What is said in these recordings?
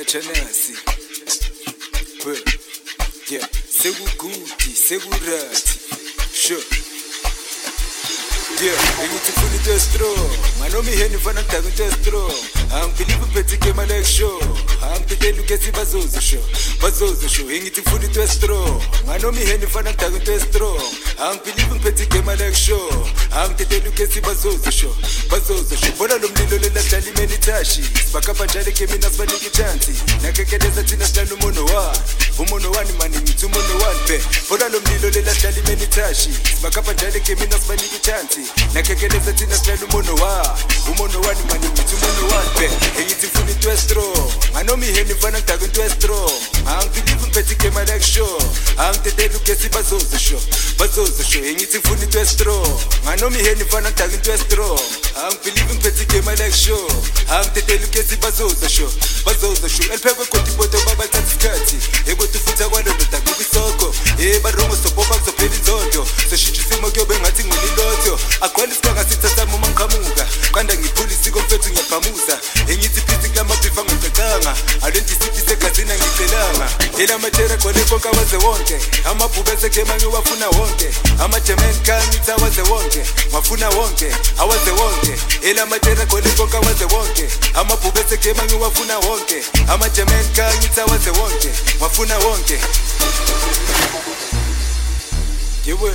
chanasi. Yeah, sekugudi, sekurati. Sure. Yeah, ngithi funa into strong. Manoma iheni fana ngidaka into strong. Angibelieve uphethe game like show. Angibhedela ukesi bazozo show. Bazozo show. Ngithi funa into strong. Manoma iheni fana ngidaka into strong. Angibelieve uphethe game like show. Angibhedela ukesi bazozo show. Bazozo show. Bona lo mlilo lela dlala imeni tashi. Sibakapa njalo ke mina sibanike chance. Nakekeleza thina sidlala umono one. Umono one mani ngithi umono one pe. Bona lo mlilo lela dlala imeni tashi. Sibakapa njalo ke mina sibanike chance. Nakekeleza thina sidlala umono one mani ngithi umono one pe. Ngithi funa into strong. Manoma iheni fana ngidaka into strong. Angibelieve ngiphethe game like show. Angibhedela ukesi bazozo show. Bazozo show. Ngithi funa into strong. Manoma iheni fana ngidaka into strong. Angibelieve ngiphethe game like show. Angibhedela ukesi bazozo show. Bazozo show. Eliphekwe kodwa ipoto baba thatha isikhathi. Ebona ufutha kwalo ndoda kubisoko. Barongo sopopa kuzophela inzondo. Seshintsha isimo kuyobe ngathi ngililotho. Agqwele isibanga sithatha uma ngiqhamuka. Qanda ngiphula isiko mfethu ngiyaphamuza. Engithi phithi kulamabhifa ngicecanga. Alendisithi segazina ngicelanga. Elamatera gcwele konke awaze wonke. Amabhuku esekhema ngiwafuna wonke. Ama-German car ngithi awaze wonke. Wafuna wonke, awaze wonke. Elamatera gcwele konke awaze wonke. Amabhuku esekhema ngiwafuna wonke. Ama-German car ngithi awaze wonke. Wafuna wonke. Yewe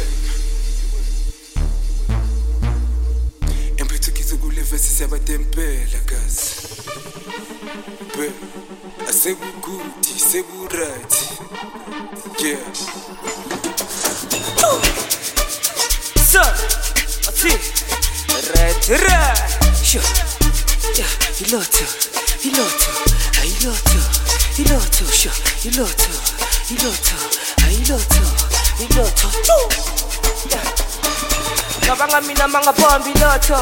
Empethukizo kule vesi siyabadempela kazi. Be asekugudi, sekuright. Yeah. Sir, what's it? Right. Sure. Yeah, iloto. Sure. Iloto. Yeah. Kabanga mina manga bombi iloto.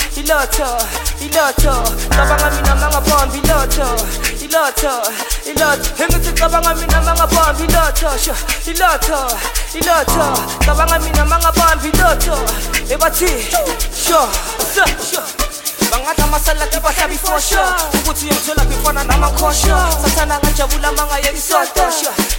Kabanga mina manga bombi iloto. Hengithi kabanga mina manga bombi iloto. Sure. Iloto. Kabanga mina manga bombi iloto. Ebathi. Sure. Bangatha masalati bahlabi for sure. Ukuthi ngithola ngifana namakhosho. Sathana ngajabula manga yeisonto.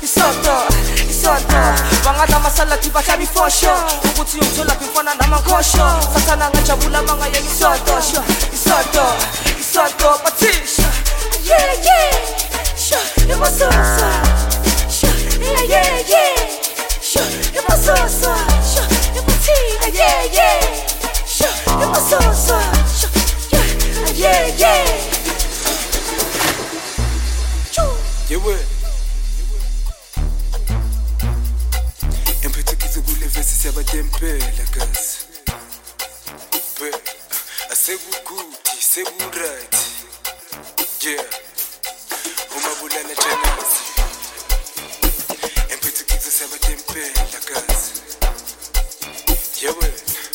Bangatha masalati bahlabi for sure. Ukuthi ngithola ngifana namakhosho. Sathana ngajabula manga yeisonto. Isonto batisha. Yeah. Sure. It was so. Sure. Yeah. Sure. It was so. Sure. It was tea. Yeah. Sure. It was so. Yeah. Yewe Empethukizo kule vesi siyabadempela kazi. Be asekugudi, sekuright. Yeah. Umabulala chanasi. Empethukizo siyabadempela kazi. Yewe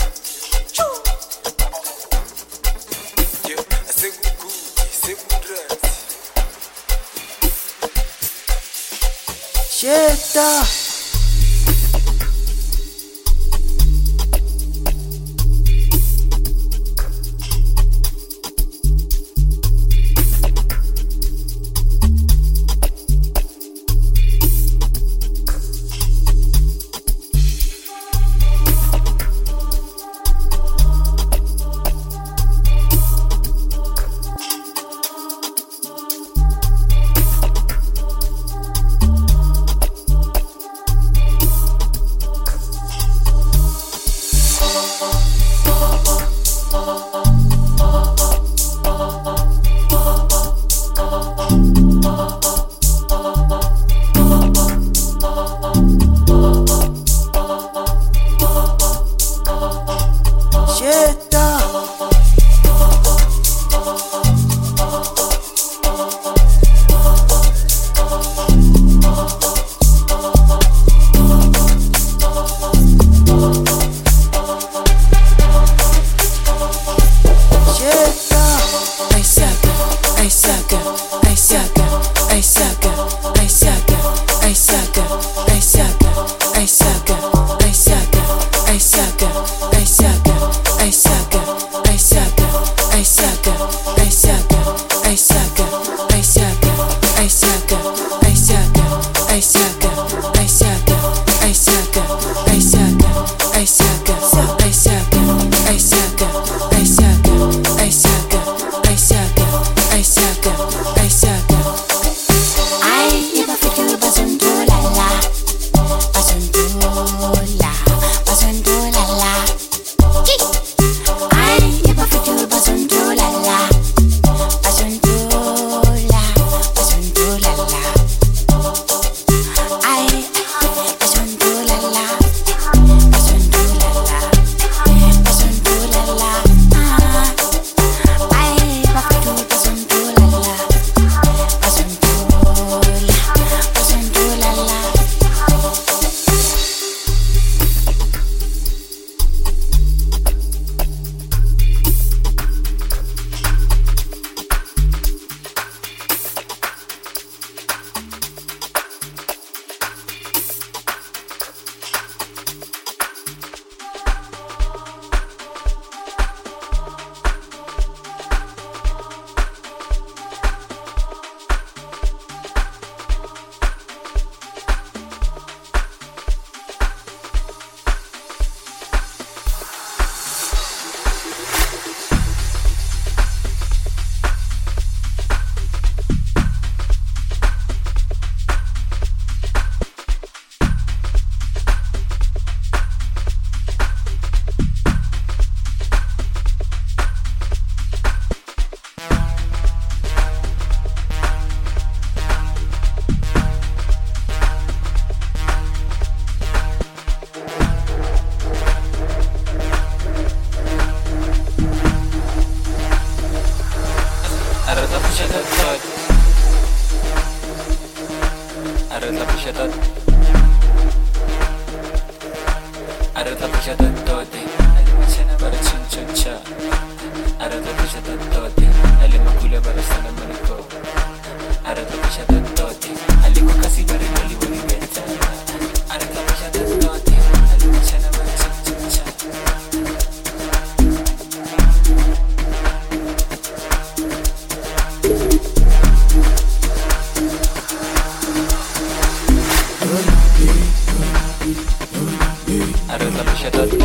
Sheta. Arata pusha tatote, ali machana bara chinchoncha. Arata pusha tatote, ali makule bara sana maniko. Arata pusha tatote, ali kokasi bara loli wali beta. Arata pusha tatote, ali machana bara chinchoncha. Arata pusha tatote.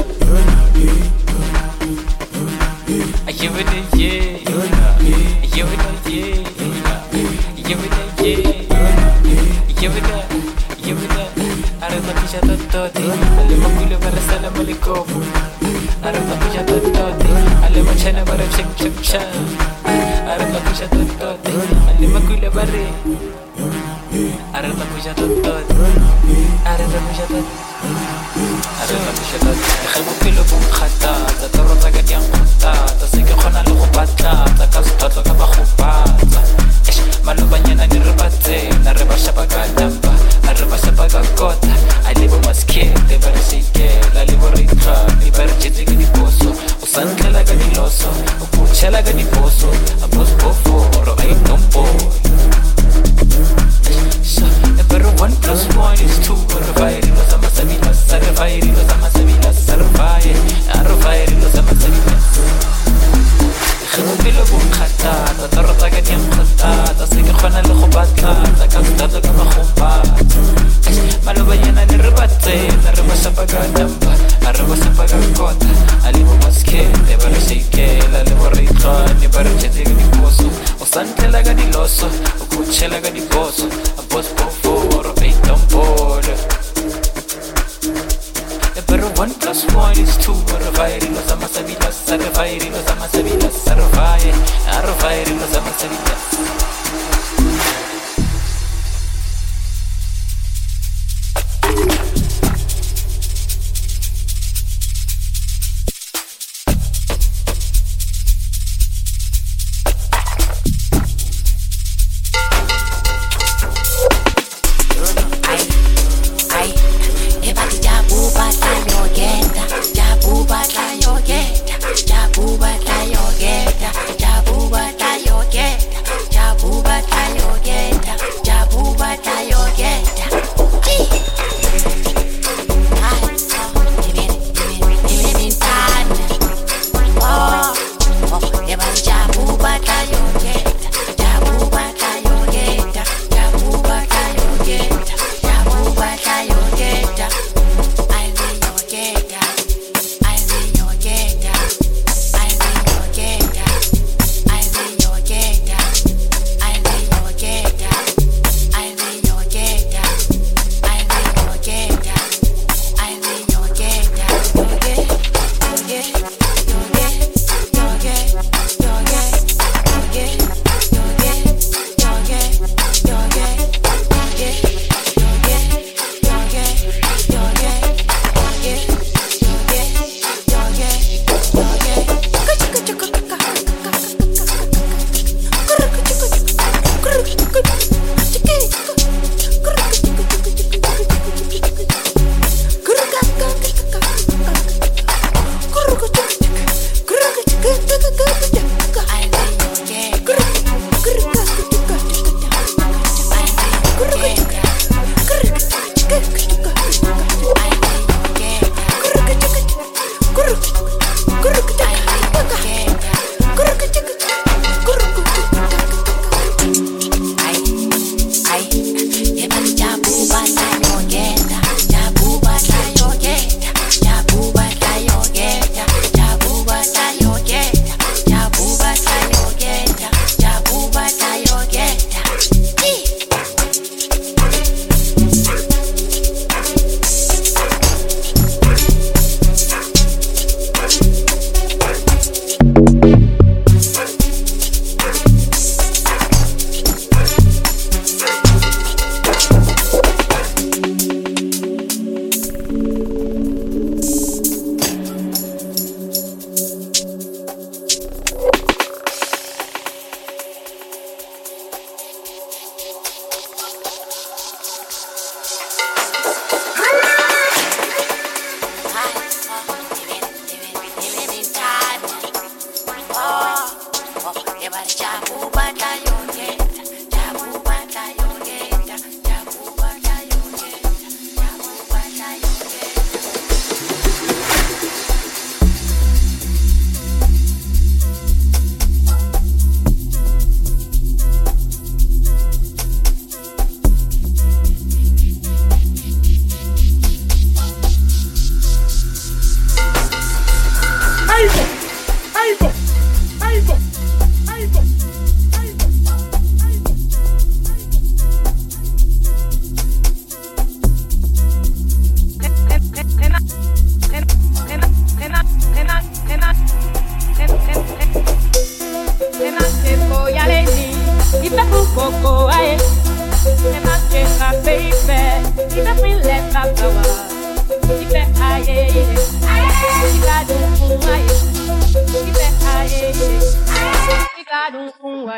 Jabuba,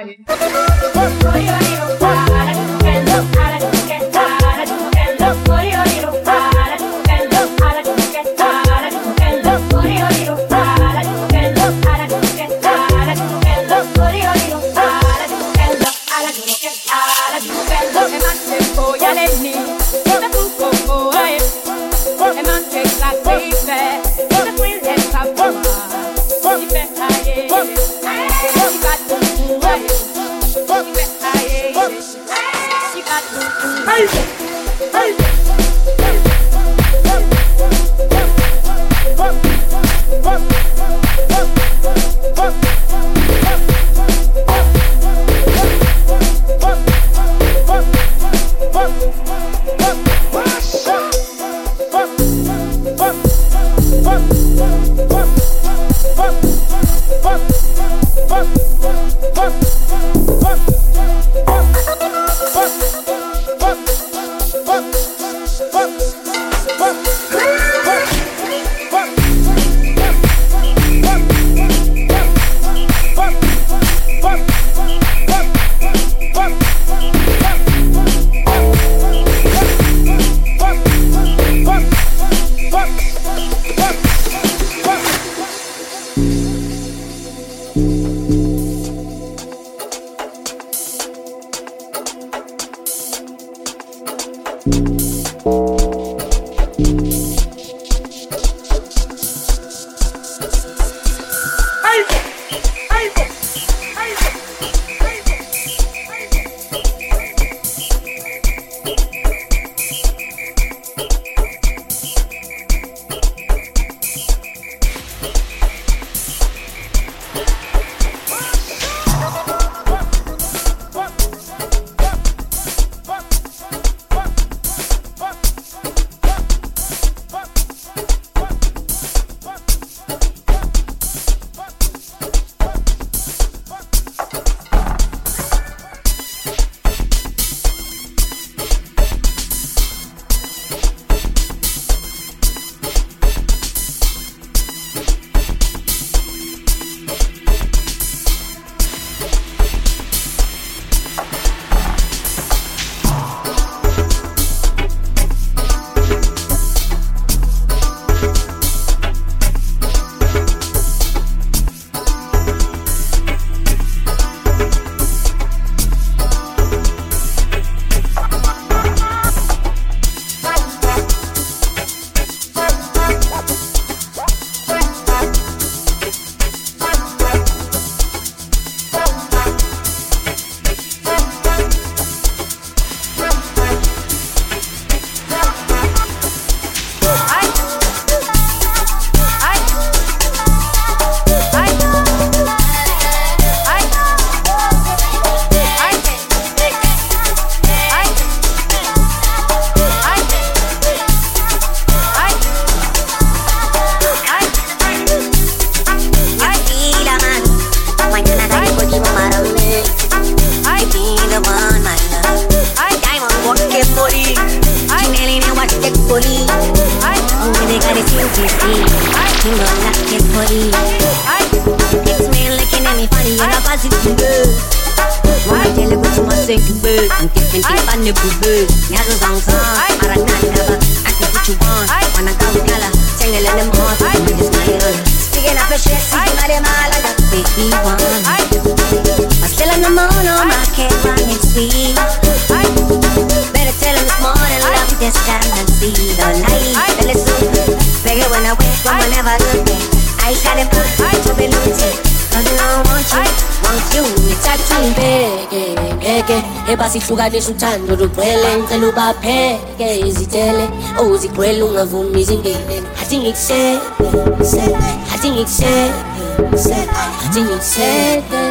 Ebasihlukanisa uthando lugcwele ngicela ubapheke izitele uzigcwele ungavumi izingene athi ngikusheke athi ngikusheke athi ngikusheke.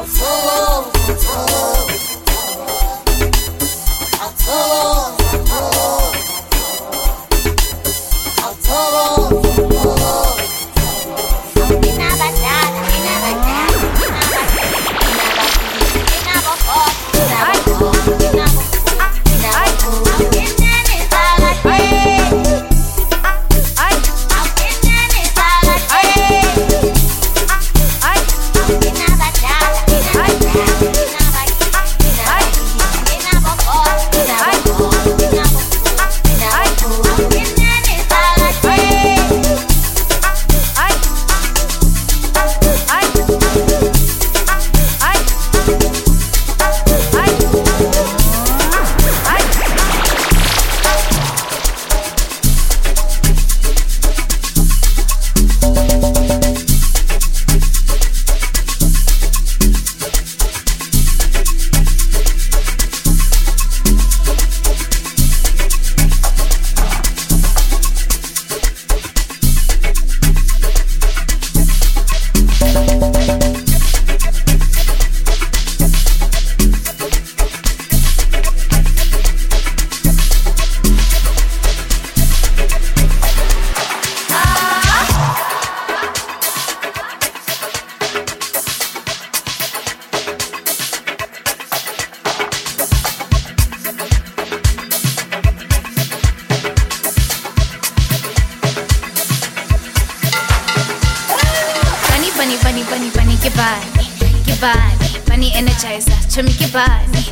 Bunny energizer, chummy kibani,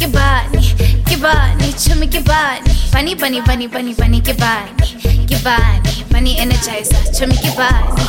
chummy kibani, bunny, kibani, bunny energizer, chummy kibani,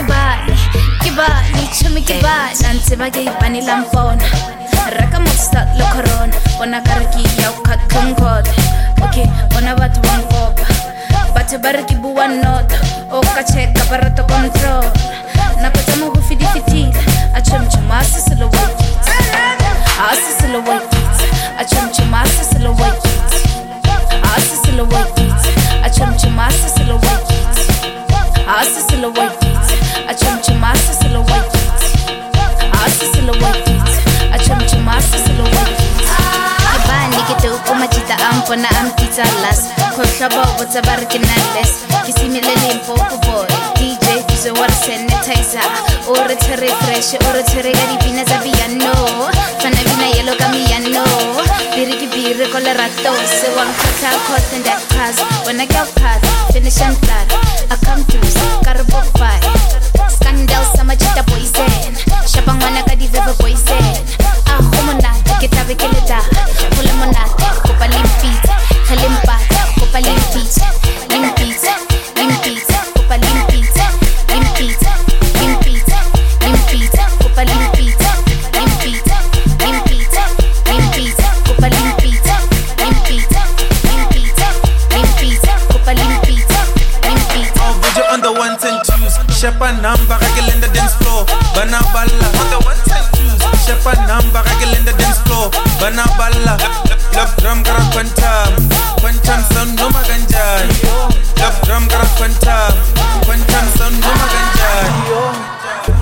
chummy kibani, Nancy bunny lampona, Rakamusta lo corona, Bonakaraki yau kat kumkod, okay, Bonavatu one pop, Batabaraki buwan not, Okache caparato control, Napatamu fidifiti, a chumchumasa silhouette. Asa silhouette, a chumchumasa silhouette. Asa silhouette, a chumchumasa silhouette. Asa silhouette, a chumchumasa silhouette. Asa silhouette, a chumchumasa silhouette. Kibani kitu kumachita ampona ampita las. Koshaba what's barkinales. Kisimilele impopo boy. DJ fizo war sanitizer. Ora te refresh, ora te regari pina zabiano. Fana vina yellow camillano. Biriki birre con la rato. Se one cut out cut in that class. When I get cut, finish and flat. I come through, carbo fight. Scandal samajita poison. Shabangana kadiveva poison. Ah, homonata, kitabe keleta. Pulamonata, copa limpita. Kalimpata, copa limpita. Limpita, limpita, copa limpita. Limpita, limpita, limpita, copa limpita. Limpita, limpita, limpita, copa limpita. Limpita, limpita, limpita, copa limpita. Limpita. Oh, but you're on the ones and twos. Shepa number, regular in the dance floor. Banaballa. On the ones and twos. Shepa number, regular in the dance floor. Banaballa. Love drum, gara quantum. Quantum sound, no maganjai. Love drum, gara quantum. Quantum sound, no maganjai.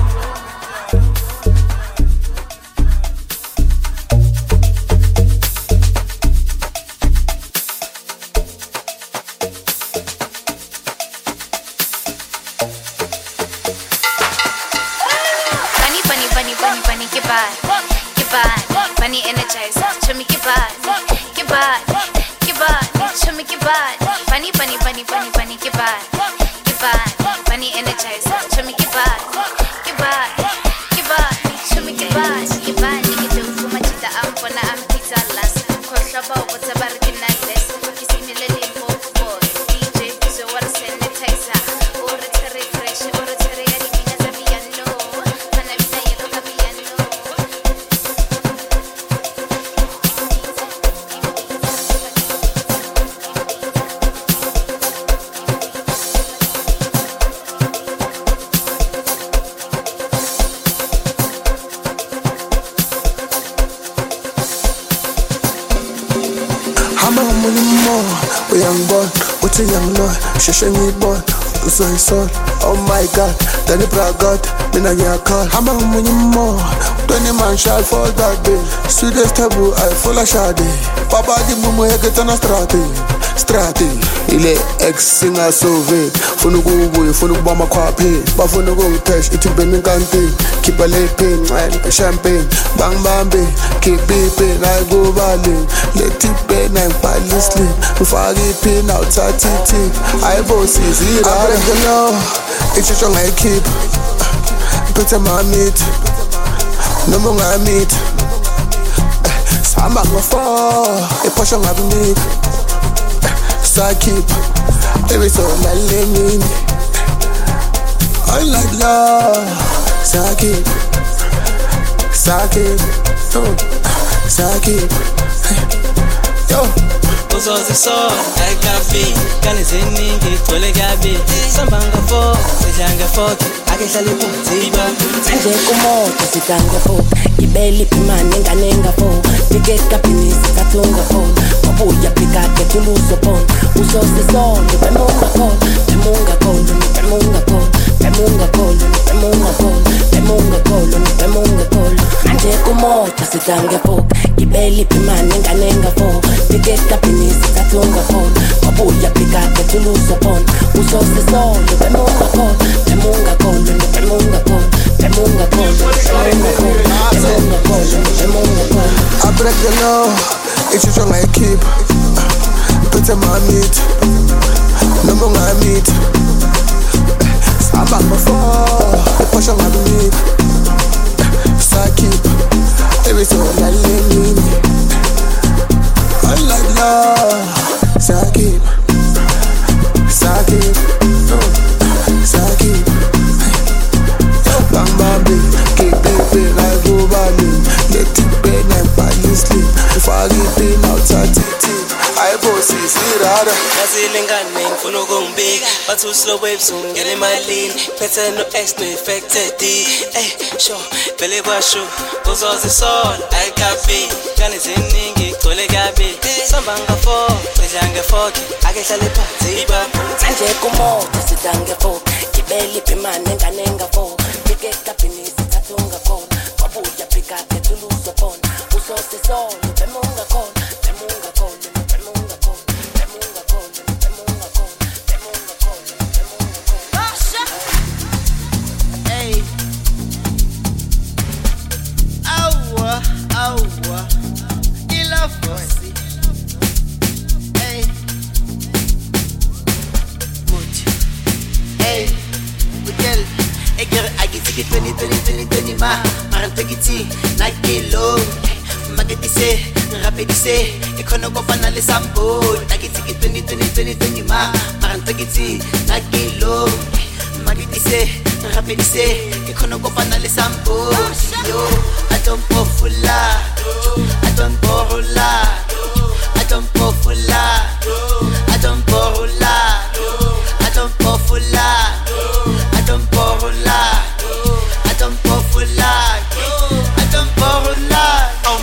Bunny, kibani, bunny energizer, chummy kibani, chummy kibani, bunny, kibani, bunny energizer, chummy kibani, chummy kibani, kitu kumachita ampona ampita las, koshaba what's barkinales, kisimilele impopo boy, DJ fizo war sanitizer, ora te refresh, ora te regari pina zabiano, fana vina yellow camillano. I'm a money more. We young boy, what's a young boy? Shashangi boy. uzoyisol. Oh my God, then it God, mina ngiyakhala. Hamba ngomunye umoya, 20 man shall fall that day. Sweetest taboo, I full of shade. Baba di mumu heketana strati. Ile ex singa sove. Funu kubuye, funu kubama khwaphe. Bafuna ukungitest, ithi beni kanti. Keep a late pain, man, champagne. Bang bambe, keep beeping, I go balling. Let it be, I'm badly sleep. Mfagi pin outside TT. I boss is it. I break the law, it's a strong I keep. Put my meat, no more I meet. Samba go fall, a portion of me. So I keep every so I let me. I like love, so I keep, yo. Uzozisol, ayikafi, kani ziningi, gcwele kabi. Samba ngafo, sidla ngafoti, akehlala iphuziba. Manje kumoto sidanga fo, ibeli pimane ngane ngafo. Pike kapini sitatunga fo, mabuya pika ke tuluso pon. Uzozisol, bemunga kol, bemunga kol, bemunga kol, bemunga kol, bemunga kol, bemunga kol, bemunga kol. Manje kumoto sidanga fo, ibeli pimane ngane ngafo. Pike kapini sitatunga fo, mabuya pika ke tuluso pon. Uzozisol, bemunga kol, bemunga kol, bemunga kol, bemunga kol, bemunga kol, bemunga kol, bemunga kol. I break the law, it's a strong I keep. Put my meat, no more I meet. Samba before, the portion of me. So I keep every so I let me. I like love, so I keep, bang baby, keep beeping, I go balling. Let it be, I'm badly sleep. If I get in outside TT, I boss is it harder. Nazilingane ngifuna ukungibika bathi uslow waves ungena emalini phethe no X no affected D sure vele kwasho uzozisola ayikafi kani ziningi gcwele kabi samba ngafo sidla ngefoti akehlala phansi Manje kumoto sidanga fo, ibeli pimane ngane ngafo. Pike kapini sitatunga fo, mabuya pika ke tuluso pon. Uzozisol, bemunga kol, bemunga kol, bemunga kol, bemunga kol, bemunga kol, bemunga kol, bemunga kol. Hey. Awa. Ila fosi. Hey. Mucho. Hey. Hotel. Eker agiti 20 ma. Marantagiti na kilo. Magetise, rapidise. Ekono ko panale sambo. Agiti 20 ma. Marantagiti na kilo. Magetise, rapidise. Ekono ko panale sambo. Yo, I don't pofula. I don't borula. I don't pofula. I don't borula. I don't pofula. I don't borula. I don't pofula. I don't borula. Oh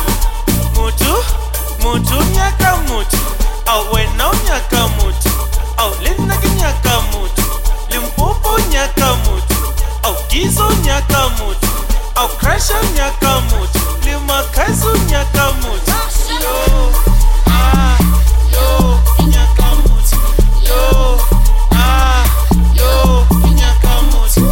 mutu nyaka mutu. Oh wena nyaka mutu. Oh lina nyaka mutu. Limpopo nyaka mutu. Oh gizo nyaka mutu. Oh crasher nyaka mutu. Lima kaizu nyaka mutu. Yo nyaka mutu. Yo nyaka mutu.